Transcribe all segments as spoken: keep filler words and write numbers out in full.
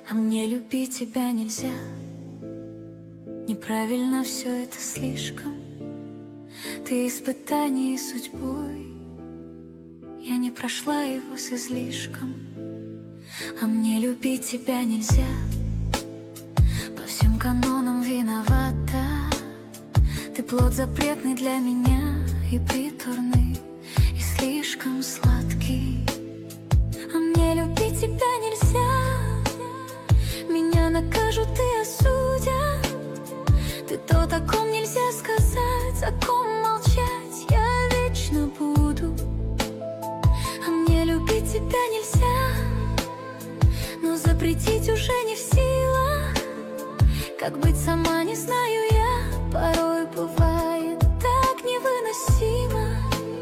А мне любить тебя нельзя. Неправильно все это слишком. Ты испытание судьбой, я не прошла его с излишком. А мне любить тебя нельзя. По всем канонам виновата. Ты плод запретный для меня, и приторный, и слишком сладкий. А мне любить тебя нельзя. Меня накажут и осудят. Ты то, о ком нельзя сказать, о ком молчать я вечно буду. А мне любить тебя нельзя, но запретить уже не в силах. Как быть сама не знаю я, порой бывает так невыносимо.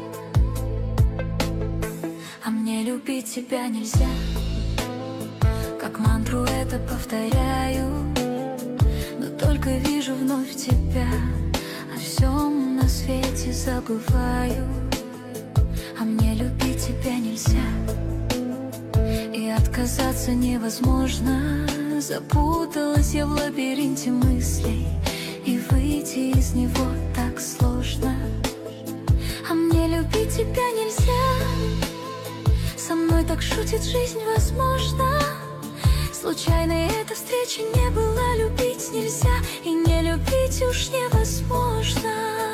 А мне любить тебя нельзя. Как мантру это повторяю, но только вижу вновь тебя. О всем на свете забываю. А мне любить тебя нельзя. И отказаться невозможно. Запуталась я в лабиринте мыслей, и выйти из него так сложно. А мне любить тебя нельзя. Со мной так шутит жизнь, возможно. Случайной эта встреча не была. Любить нельзя, и не любить уж невозможно.